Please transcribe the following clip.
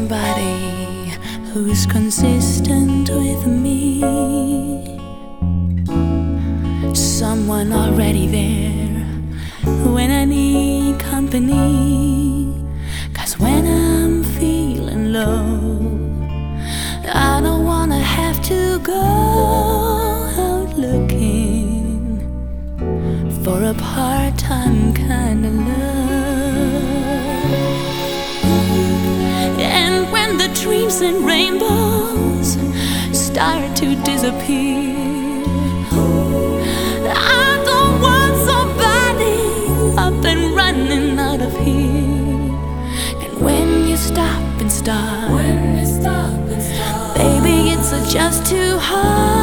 somebody who's consistent with me, someone already there when I need company. 'Cause when I'm feeling low, I don't wanna have to go out looking for a part-time kind of love. And when the dreams and rainbows start to disappear, I don't want somebody up and running out of here. And when you stop and start, baby, it's just too hard.